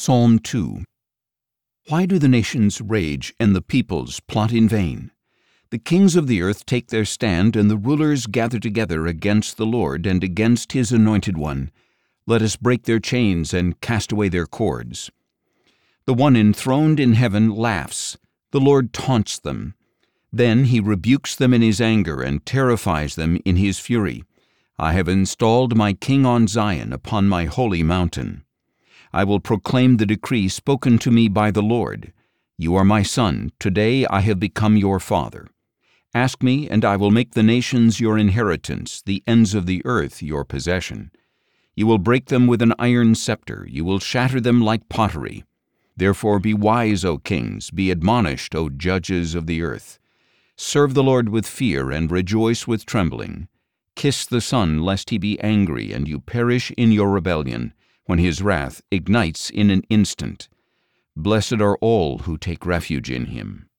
Psalm 2. Why do the nations rage and the peoples plot in vain? The kings of the earth take their stand, and the rulers gather together against the Lord and against his anointed one. Let us break their chains and cast away their cords. The one enthroned in heaven laughs. The Lord taunts them. Then he rebukes them in his anger and terrifies them in his fury. I have installed my king on Zion, upon my holy mountain. I will proclaim the decree spoken to me by the Lord. You are my son. Today I have become your father. Ask me, and I will make the nations your inheritance, the ends of the earth your possession. You will break them with an iron scepter. You will shatter them like pottery. Therefore be wise, O kings. Be admonished, O judges of the earth. Serve the Lord with fear and rejoice with trembling. Kiss the Son, lest he be angry and you perish in your rebellion, when his wrath ignites in an instant. Blessed are all who take refuge in him.